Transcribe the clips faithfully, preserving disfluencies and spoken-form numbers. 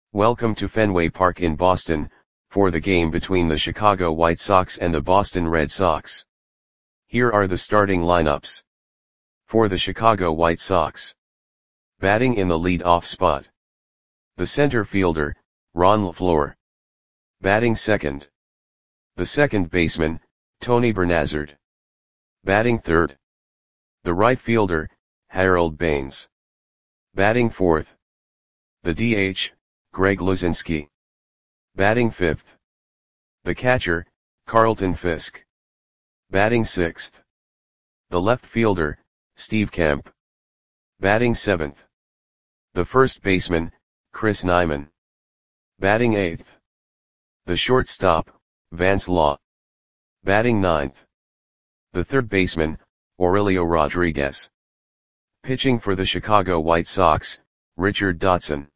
Welcome to Fenway Park in Boston, for the game between the Chicago White Sox and the Boston Red Sox. Here are the starting lineups. For the Chicago White Sox. Batting in the lead-off spot. The center fielder, Ron LeFlore. Batting second. The second baseman, Tony Bernazard. Batting third. The right fielder, Harold Baines. Batting fourth. The D H, Greg Luzinski. Batting fifth. The catcher, Carlton Fisk. Batting sixth. The left fielder, Steve Kemp. Batting seventh. The first baseman, Chris Nyman. Batting eighth. The shortstop, Vance Law. Batting ninth. The third baseman, Aurelio Rodriguez. Pitching for the Chicago White Sox, Richard Dotson.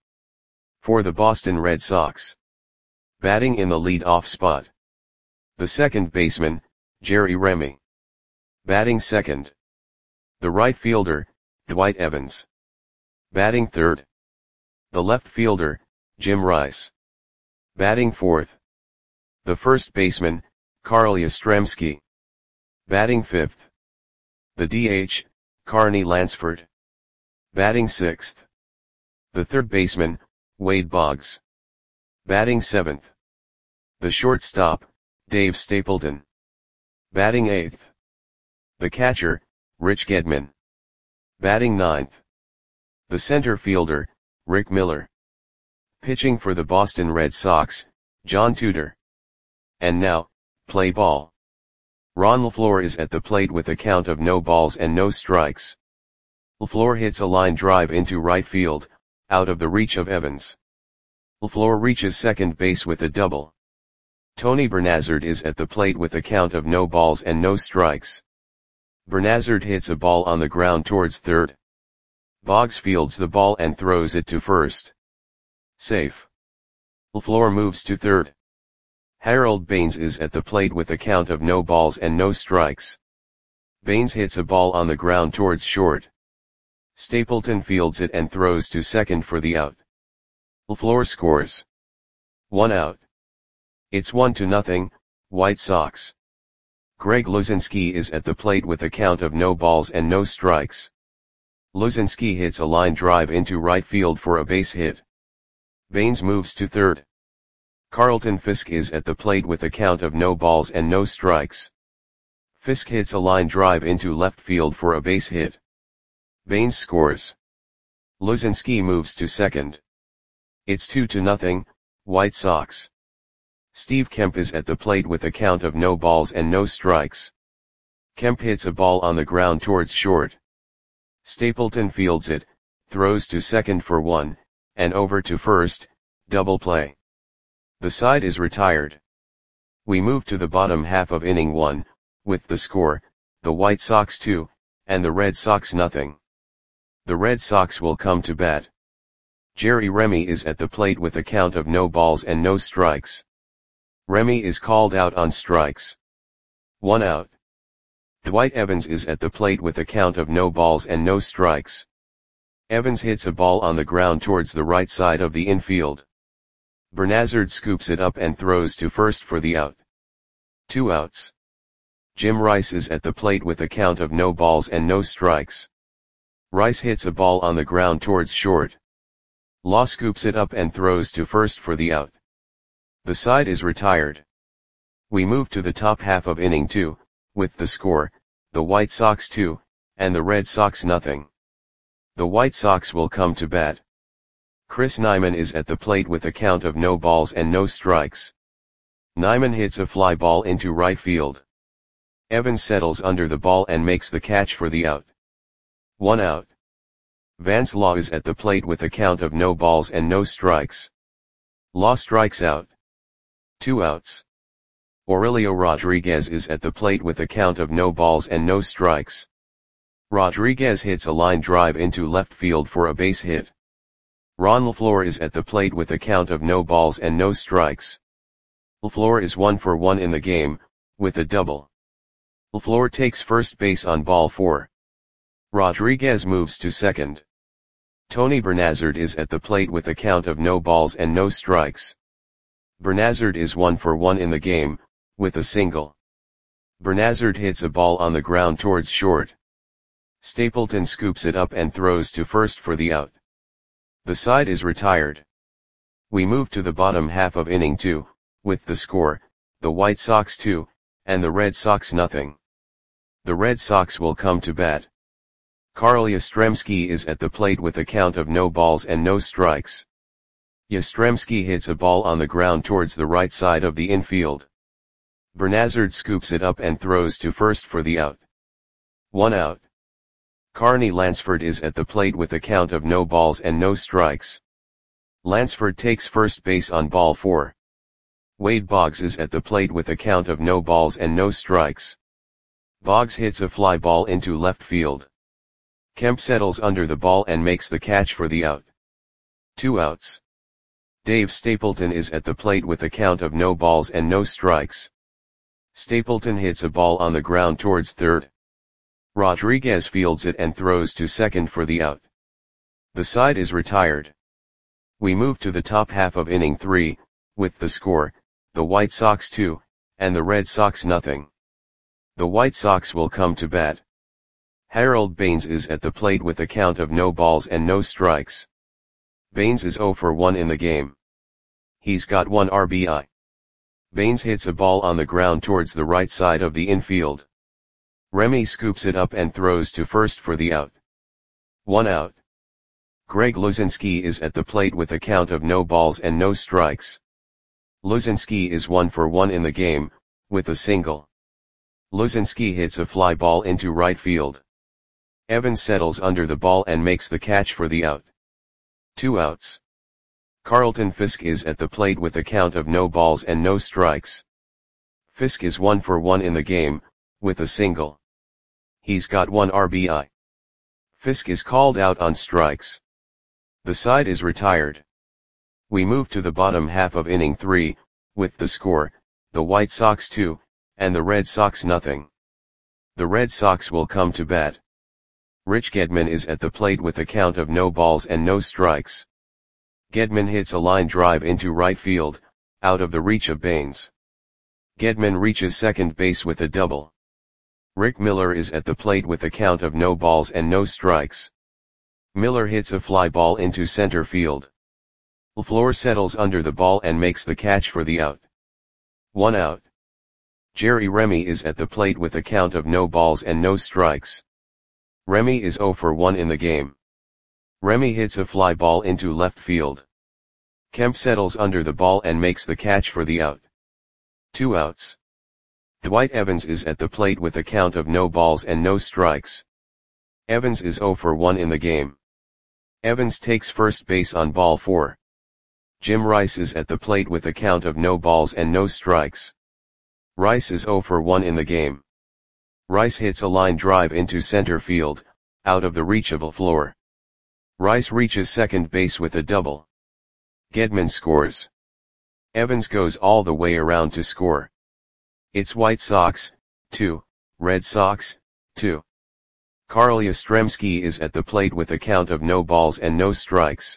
For the Boston Red Sox. Batting in the lead-off spot. The second baseman, Jerry Remy. Batting second. The right fielder, Dwight Evans. Batting third. The left fielder, Jim Rice. Batting fourth. The first baseman, Carl Yastrzemski. Batting fifth. The D H, Carney Lansford. Batting sixth. The third baseman, Wade Boggs. Batting seventh. The shortstop, Dave Stapleton. Batting eighth. The catcher, Rich Gedman. Batting ninth. The center fielder, Rick Miller. Pitching for the Boston Red Sox, John Tudor. And now, play ball. Ron LeFlore is at the plate with a count of no balls and no strikes. LeFlore hits a line drive into right field, out of the reach of Evans. LeFlore reaches second base with a double. Tony Bernazard is at the plate with a count of no balls and no strikes. Bernazard hits a ball on the ground towards third. Boggs fields the ball and throws it to first. Safe. LeFlore moves to third. Harold Baines is at the plate with a count of no balls and no strikes. Baines hits a ball on the ground towards short. Stapleton fields it and throws to second for the out. LeFlore scores. One out. It's one to nothing, White Sox. Greg Luzinski is at the plate with a count of no balls and no strikes. Luzinski hits a line drive into right field for a base hit. Baines moves to third. Carlton Fisk is at the plate with a count of no balls and no strikes. Fisk hits a line drive into left field for a base hit. Baines scores. Luzinski moves to second. It's two to nothing, White Sox. Steve Kemp is at the plate with a count of no balls and no strikes. Kemp hits a ball on the ground towards short. Stapleton fields it, throws to second for one, and over to first, double play. The side is retired. We move to the bottom half of inning one, with the score, the White Sox two, and the Red Sox nothing. The Red Sox will come to bat. Jerry Remy is at the plate with a count of no balls and no strikes. Remy is called out on strikes. One out. Dwight Evans is at the plate with a count of no balls and no strikes. Evans hits a ball on the ground towards the right side of the infield. Bernazard scoops it up and throws to first for the out. Two outs. Jim Rice is at the plate with a count of no balls and no strikes. Rice hits a ball on the ground towards short. Law scoops it up and throws to first for the out. The side is retired. We move to the top half of inning two, with the score, the White Sox two, and the Red Sox nothing. The White Sox will come to bat. Chris Nyman is at the plate with a count of no balls and no strikes. Nyman hits a fly ball into right field. Evans settles under the ball and makes the catch for the out. One out. Vance Law is at the plate with a count of no balls and no strikes. Law strikes out. Two outs. Aurelio Rodriguez is at the plate with a count of no balls and no strikes. Rodriguez hits a line drive into left field for a base hit. Ron LeFlore is at the plate with a count of no balls and no strikes. LeFlore is one for one in the game, with a double. LeFlore takes first base on ball four. Rodriguez moves to second. Tony Bernazard is at the plate with a count of no balls and no strikes. Bernazard is one for one in the game, with a single. Bernazard hits a ball on the ground towards short. Stapleton scoops it up and throws to first for the out. The side is retired. We move to the bottom half of inning two, with the score, the White Sox two, and the Red Sox nothing. The Red Sox will come to bat. Carl Yastrzemski is at the plate with a count of no balls and no strikes. Yastrzemski hits a ball on the ground towards the right side of the infield. Bernazard scoops it up and throws to first for the out. One out. Carney Lansford is at the plate with a count of no balls and no strikes. Lansford takes first base on ball four. Wade Boggs is at the plate with a count of no balls and no strikes. Boggs hits a fly ball into left field. Kemp settles under the ball and makes the catch for the out. Two outs. Dave Stapleton is at the plate with a count of no balls and no strikes. Stapleton hits a ball on the ground towards third. Rodriguez fields it and throws to second for the out. The side is retired. We move to the top half of inning three, with the score, the White Sox two, and the Red Sox nothing. The White Sox will come to bat. Harold Baines is at the plate with a count of no balls and no strikes. Baines is oh for one in the game. He's got one R B I. Baines hits a ball on the ground towards the right side of the infield. Remy scoops it up and throws to first for the out. One out. Greg Luzinski is at the plate with a count of no balls and no strikes. Luzinski is one for one in the game, with a single. Luzinski hits a fly ball into right field. Evans settles under the ball and makes the catch for the out. Two outs. Carlton Fisk is at the plate with a count of no balls and no strikes. Fisk is one for one in the game, with a single. He's got one R B I. Fisk is called out on strikes. The side is retired. We move to the bottom half of inning three, with the score, the White Sox two, and the Red Sox nothing. The Red Sox will come to bat. Rich Gedman is at the plate with a count of no balls and no strikes. Gedman hits a line drive into right field, out of the reach of Baines. Gedman reaches second base with a double. Rick Miller is at the plate with a count of no balls and no strikes. Miller hits a fly ball into center field. LaFleur settles under the ball and makes the catch for the out. One out. Jerry Remy is at the plate with a count of no balls and no strikes. Remy is oh for one in the game. Remy hits a fly ball into left field. Kemp settles under the ball and makes the catch for the out. Two outs. Dwight Evans is at the plate with a count of no balls and no strikes. Evans is oh for one in the game. Evans takes first base on ball four. Jim Rice is at the plate with a count of no balls and no strikes. Rice is oh for one in the game. Rice hits a line drive into center field, out of the reach of LaFleur. Rice reaches second base with a double. Gedman scores. Evans goes all the way around to score. It's White Sox, two, Red Sox, two. Carl Yastrzemski is at the plate with a count of no balls and no strikes.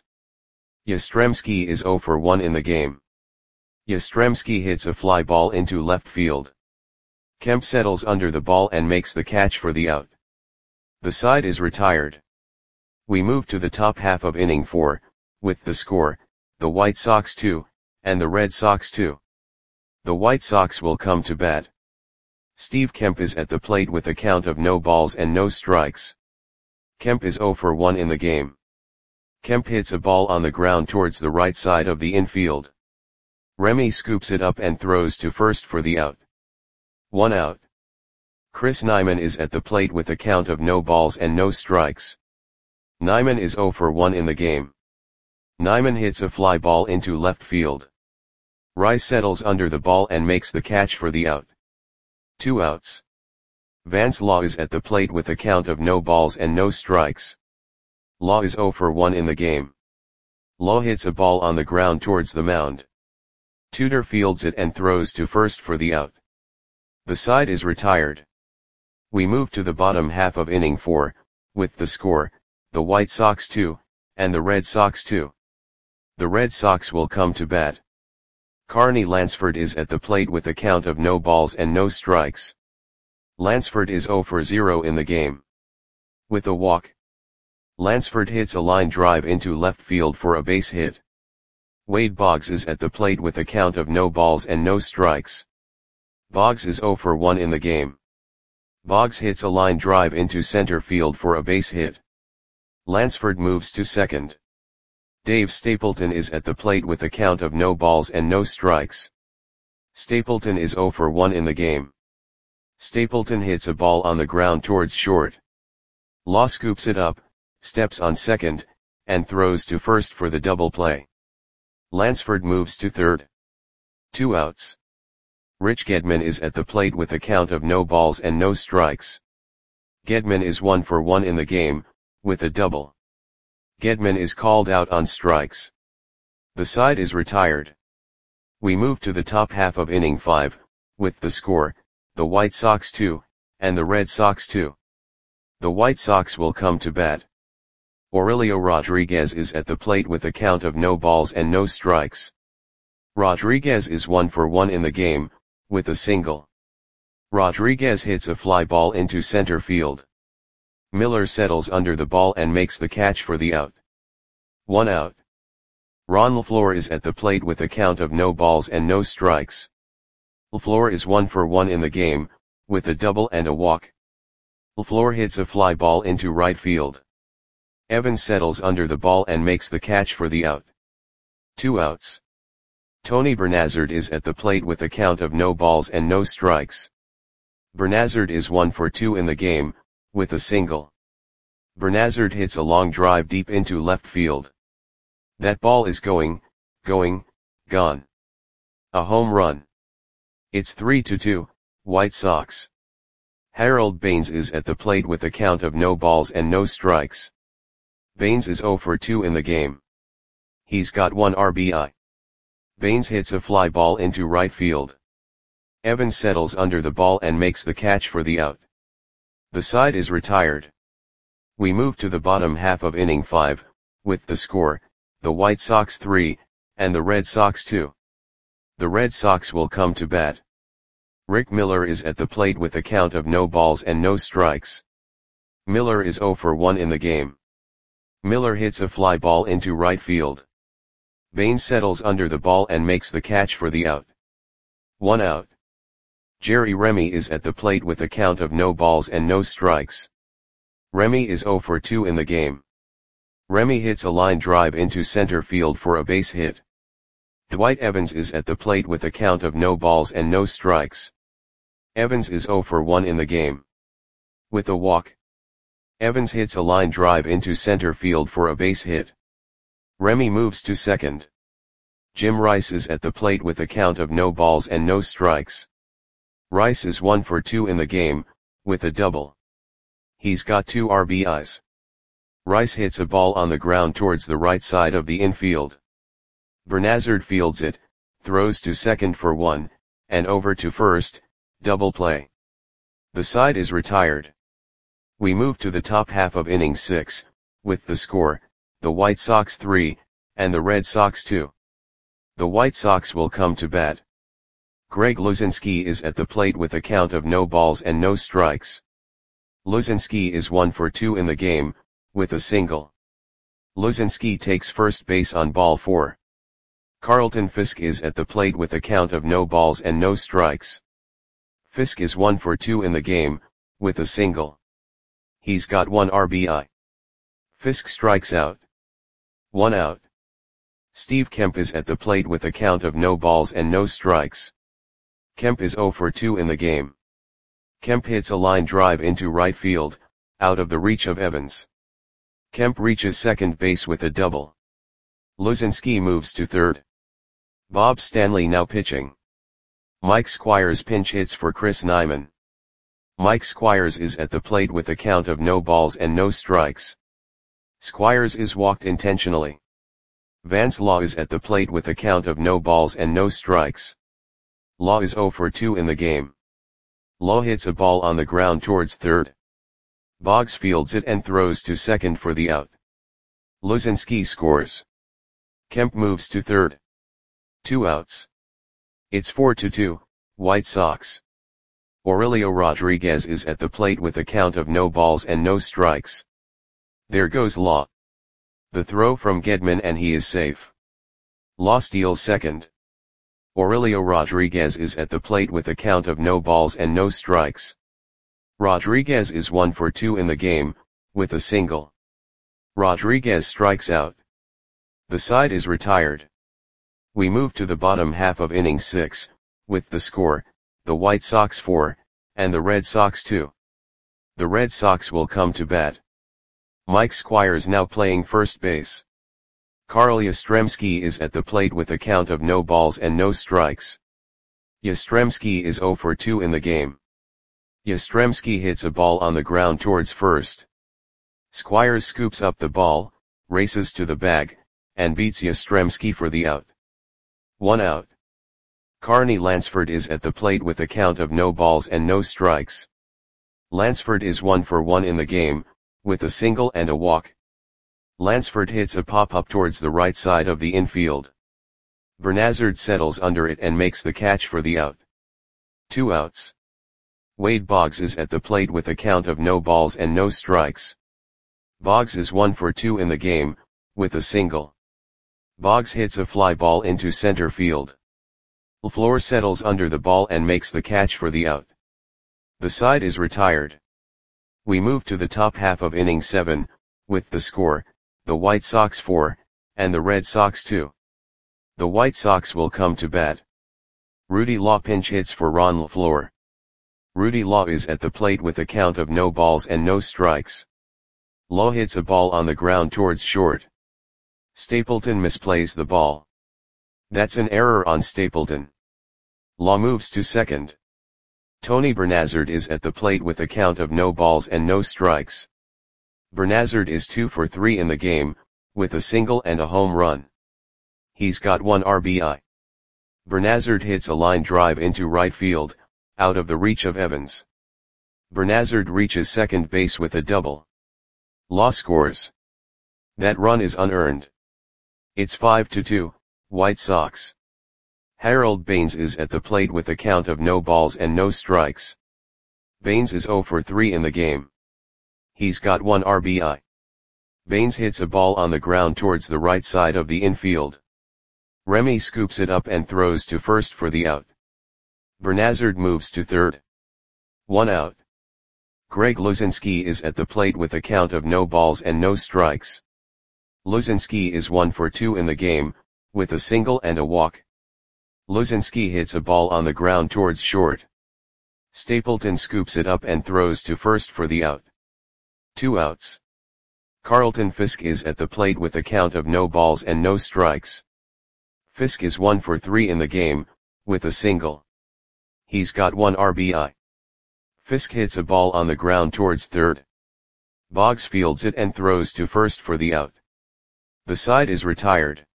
Yastrzemski is oh for one in the game. Yastrzemski hits a fly ball into left field. Kemp settles under the ball and makes the catch for the out. The side is retired. We move to the top half of inning four, with the score, the White Sox two, and the Red Sox two. The White Sox will come to bat. Steve Kemp is at the plate with a count of no balls and no strikes. Kemp is oh for one in the game. Kemp hits a ball on the ground towards the right side of the infield. Remy scoops it up and throws to first for the out. One out. Chris Nyman is at the plate with a count of no balls and no strikes. Nyman is oh for one in the game. Nyman hits a fly ball into left field. Rice settles under the ball and makes the catch for the out. Two outs. Vance Law is at the plate with a count of no balls and no strikes. Law is oh for one in the game. Law hits a ball on the ground towards the mound. Tudor fields it and throws to first for the out. The side is retired. We move to the bottom half of inning four, with the score, the White Sox two, and the Red Sox two. The Red Sox will come to bat. Carney Lansford is at the plate with a count of no balls and no strikes. Lansford is zero for zero in the game. With a walk, Lansford hits a line drive into left field for a base hit. Wade Boggs is at the plate with a count of no balls and no strikes. Boggs is zero for one in the game. Boggs hits a line drive into center field for a base hit. Lansford moves to second. Dave Stapleton is at the plate with a count of no balls and no strikes. Stapleton is zero for one in the game. Stapleton hits a ball on the ground towards short. Law scoops it up, steps on second, and throws to first for the double play. Lansford moves to third. Two outs. Rich Gedman is at the plate with a count of no balls and no strikes. Gedman is one for one in the game, with a double. Gedman is called out on strikes. The side is retired. We move to the top half of inning five, with the score, the White Sox two, and the Red Sox two. The White Sox will come to bat. Aurelio Rodriguez is at the plate with a count of no balls and no strikes. Rodriguez is one for one in the game, with a single. Rodriguez hits a fly ball into center field. Miller settles under the ball and makes the catch for the out. One out. Ron LaFleur is at the plate with a count of no balls and no strikes. LaFleur is one for one in the game, with a double and a walk. LaFleur hits a fly ball into right field. Evans settles under the ball and makes the catch for the out. Two outs. Tony Bernazard is at the plate with a count of no balls and no strikes. Bernazard is one for two in the game, with a single. Bernazard hits a long drive deep into left field. That ball is going, going, gone. A home run. It's three to two, White Sox. Harold Baines is at the plate with a count of no balls and no strikes. Baines is zero for two in the game. He's got one R B I. Baines hits a fly ball into right field. Evans settles under the ball and makes the catch for the out. The side is retired. We move to the bottom half of inning five, with the score, the White Sox three, and the Red Sox two. The Red Sox will come to bat. Rick Miller is at the plate with a count of no balls and no strikes. Miller is zero for one in the game. Miller hits a fly ball into right field. Baines settles under the ball and makes the catch for the out. One out. Jerry Remy is at the plate with a count of no balls and no strikes. Remy is zero for two in the game. Remy hits a line drive into center field for a base hit. Dwight Evans is at the plate with a count of no balls and no strikes. Evans is zero for one in the game. With a walk, Evans hits a line drive into center field for a base hit. Remy moves to second. Jim Rice is at the plate with a count of no balls and no strikes. Rice is one for two in the game, with a double. He's got two R B Is. Rice hits a ball on the ground towards the right side of the infield. Bernazard fields it, throws to second for one, and over to first, double play. The side is retired. We move to the top half of inning six, with the score, the White Sox three, and the Red Sox two. The White Sox will come to bat. Greg Luzinski is at the plate with a count of no balls and no strikes. Luzinski is one for two in the game, with a single. Luzinski takes first base on ball four. Carlton Fisk is at the plate with a count of no balls and no strikes. Fisk is one for two in the game, with a single. He's got one R B I. Fisk strikes out. One out. Steve Kemp is at the plate with a count of no balls and no strikes. Kemp is zero for two in the game. Kemp hits a line drive into right field, out of the reach of Evans. Kemp reaches second base with a double. Luzinski moves to third. Bob Stanley now pitching. Mike Squires pinch hits for Chris Nyman. Mike Squires is at the plate with a count of no balls and no strikes. Squires is walked intentionally. Vance Law is at the plate with a count of no balls and no strikes. Law is zero for two in the game. Law hits a ball on the ground towards third. Boggs fields it and throws to second for the out. Luzinski scores. Kemp moves to third. Two outs. It's four to two, White Sox. Aurelio Rodriguez is at the plate with a count of no balls and no strikes. There goes Law. The throw from Gedman and he is safe. Law steals second. Aurelio Rodriguez is at the plate with a count of no balls and no strikes. Rodriguez is one for two in the game, with a single. Rodriguez strikes out. The side is retired. We move to the bottom half of inning six, with the score, the White Sox four, and the Red Sox two. The Red Sox will come to bat. Mike Squires now playing first base. Carl Yastrzemski is at the plate with a count of no balls and no strikes. Yastrzemski is zero for two in the game. Yastrzemski hits a ball on the ground towards first. Squires scoops up the ball, races to the bag, and beats Yastrzemski for the out. One out. Carney Lansford is at the plate with a count of no balls and no strikes. Lansford is one for one in the game, with a single and a walk. Lansford hits a pop-up towards the right side of the infield. Bernazard settles under it and makes the catch for the out. Two outs. Wade Boggs is at the plate with a count of no balls and no strikes. Boggs is one for two in the game, with a single. Boggs hits a fly ball into center field. LaFleur settles under the ball and makes the catch for the out. The side is retired. We move to the top half of inning seven, with the score, the White Sox four, and the Red Sox two. The White Sox will come to bat. Rudy Law pinch hits for Ron LaFleur. Rudy Law is at the plate with a count of no balls and no strikes. Law hits a ball on the ground towards short. Stapleton misplays the ball. That's an error on Stapleton. Law moves to second. Tony Bernazard is at the plate with a count of no balls and no strikes. Bernazard is two for three in the game, with a single and a home run. He's got one R B I. Bernazard hits a line drive into right field, out of the reach of Evans. Bernazard reaches second base with a double. Law scores. That run is unearned. It's five to two, White Sox. Harold Baines is at the plate with a count of no balls and no strikes. Baines is zero for three in the game. He's got one R B I. Baines hits a ball on the ground towards the right side of the infield. Remy scoops it up and throws to first for the out. Bernazard moves to third. One out. Greg Luzinski is at the plate with a count of no balls and no strikes. Luzinski is one for two in the game, with a single and a walk. Luzinski hits a ball on the ground towards short. Stapleton scoops it up and throws to first for the out. Two outs. Carlton Fisk is at the plate with a count of no balls and no strikes. Fisk is one for three in the game, with a single. He's got one R B I. Fisk hits a ball on the ground towards third. Boggs fields it and throws to first for the out. The side is retired.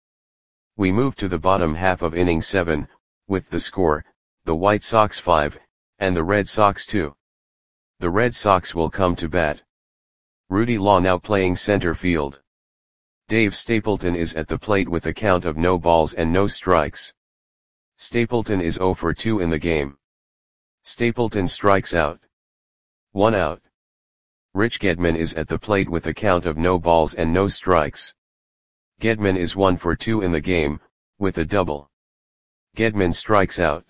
We move to the bottom half of inning seven, with the score, the White Sox five, and the Red Sox two. The Red Sox will come to bat. Rudy Law now playing center field. Dave Stapleton is at the plate with a count of no balls and no strikes. Stapleton is zero for two in the game. Stapleton strikes out. One out. Rich Gedman is at the plate with a count of no balls and no strikes. Gedman is one for two in the game, with a double. Gedman strikes out.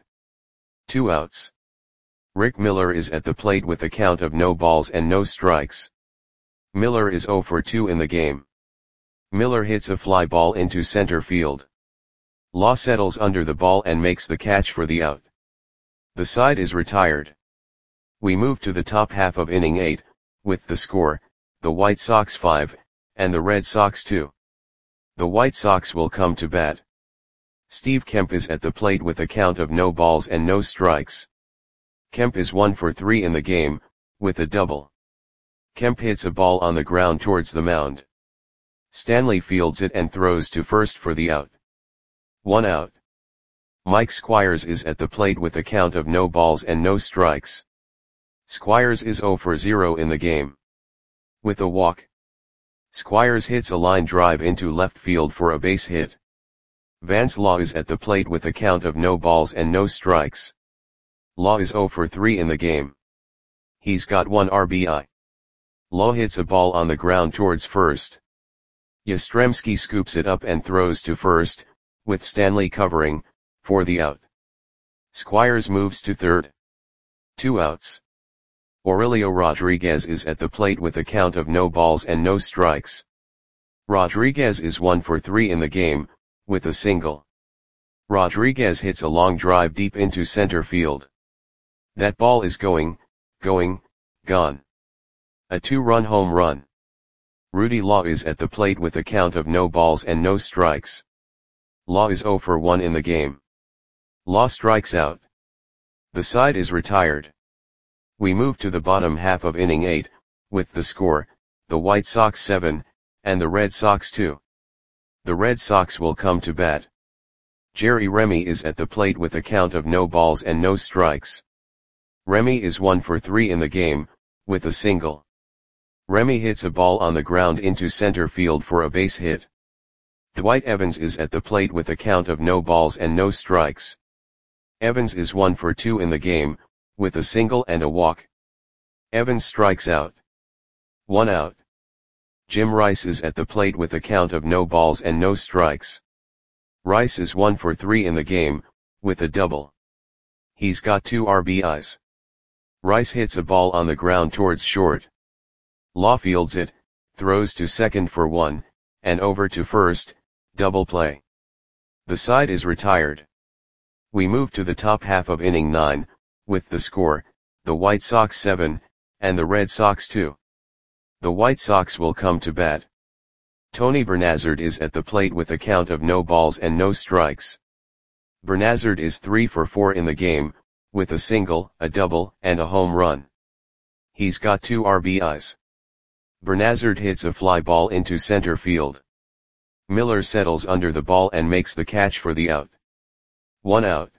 Two outs. Rick Miller is at the plate with a count of no balls and no strikes. Miller is zero for two in the game. Miller hits a fly ball into center field. Law settles under the ball and makes the catch for the out. The side is retired. We move to the top half of inning eight, with the score, the White Sox five, and the Red Sox two. The White Sox will come to bat. Steve Kemp is at the plate with a count of no balls and no strikes. Kemp is one for three in the game, with a double. Kemp hits a ball on the ground towards the mound. Stanley fields it and throws to first for the out. One out. Mike Squires is at the plate with a count of no balls and no strikes. Squires is zero for zero in the game. With a walk. Squires hits a line drive into left field for a base hit. Vance Law is at the plate with a count of no balls and no strikes. Law is oh for three in the game. He's got one R B I. Law hits a ball on the ground towards first. Yastrzemski scoops it up and throws to first, with Stanley covering, for the out. Squires moves to third. Two outs. Aurelio Rodriguez is at the plate with a count of no balls and no strikes. Rodriguez is one for three in the game, with a single. Rodriguez hits a long drive deep into center field. That ball is going, going, gone. A two-run home run. Rudy Law is at the plate with a count of no balls and no strikes. Law is oh for one in the game. Law strikes out. The side is retired. We move to the bottom half of inning eight, with the score, the White Sox seven, and the Red Sox two. The Red Sox will come to bat. Jerry Remy is at the plate with a count of no balls and no strikes. Remy is one for three in the game, with a single. Remy hits a ball on the ground into center field for a base hit. Dwight Evans is at the plate with a count of no balls and no strikes. Evans is one for two in the game, with a single and a walk. Evans strikes out. One out. Jim Rice is at the plate with a count of no balls and no strikes. Rice is one for three in the game, with a double. He's got two R B Is. Rice hits a ball on the ground towards short. Law fields it, throws to second for one, and over to first, double play. The side is retired. We move to the top half of inning nine, with the score, the White Sox seven, and the Red Sox two. The White Sox will come to bat. Tony Bernazard is at the plate with a count of no balls and no strikes. Bernazard is three for four in the game, with a single, a double, and a home run. He's got two R B Is. Bernazard hits a fly ball into center field. Miller settles under the ball and makes the catch for the out. One out.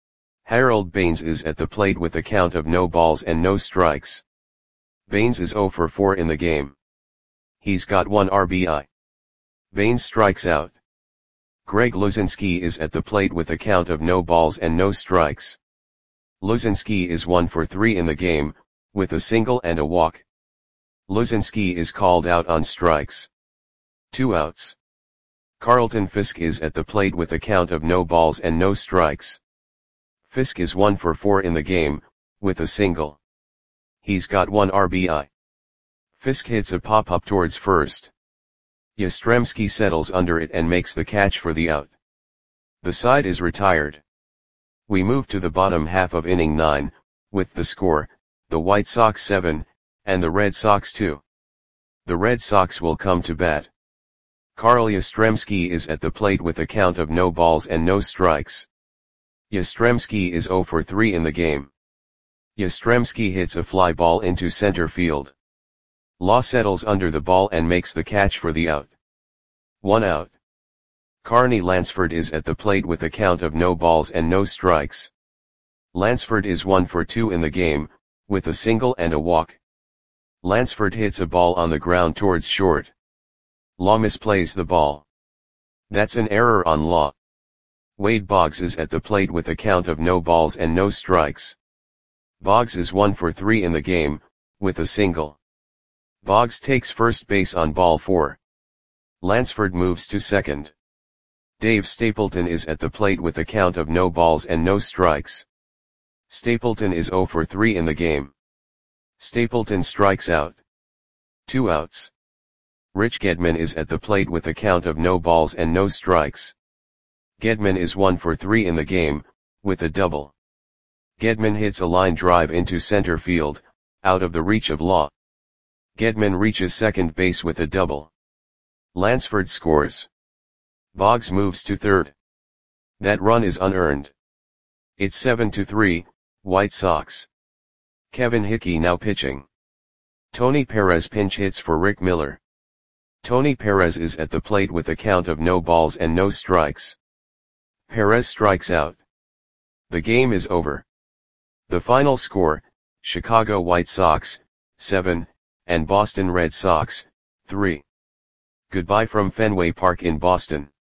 Harold Baines is at the plate with a count of no balls and no strikes. Baines is oh for four in the game. He's got one R B I. Baines strikes out. Greg Luzinski is at the plate with a count of no balls and no strikes. Luzinski is one for three in the game, with a single and a walk. Luzinski is called out on strikes. Two outs. Carlton Fisk is at the plate with a count of no balls and no strikes. Fisk is one for four in the game, with a single. He's got one R B I. Fisk hits a pop-up towards first. Yastrzemski settles under it and makes the catch for the out. The side is retired. We move to the bottom half of inning nine, with the score, the White Sox seven, and the Red Sox two. The Red Sox will come to bat. Carl Yastrzemski is at the plate with a count of no balls and no strikes. Yastrzemski is oh for three in the game. Yastrzemski hits a fly ball into center field. Law settles under the ball and makes the catch for the out. One out. Carney Lansford is at the plate with a count of no balls and no strikes. Lansford is one for two in the game, with a single and a walk. Lansford hits a ball on the ground towards short. Law misplays the ball. That's an error on Law. Wade Boggs is at the plate with a count of no balls and no strikes. Boggs is one for three in the game, with a single. Boggs takes first base on ball four. Lansford moves to second. Dave Stapleton is at the plate with a count of no balls and no strikes. Stapleton is oh for three in the game. Stapleton strikes out. Two outs. Rich Gedman is at the plate with a count of no balls and no strikes. Gedman is one for three in the game, with a double. Gedman hits a line drive into center field, out of the reach of Law. Gedman reaches second base with a double. Lansford scores. Boggs moves to third. That run is unearned. It's seven to three, White Sox. Kevin Hickey now pitching. Tony Perez pinch hits for Rick Miller. Tony Perez is at the plate with a count of no balls and no strikes. Perez strikes out. The game is over. The final score, Chicago White Sox, seven, and Boston Red Sox, three. Goodbye from Fenway Park in Boston.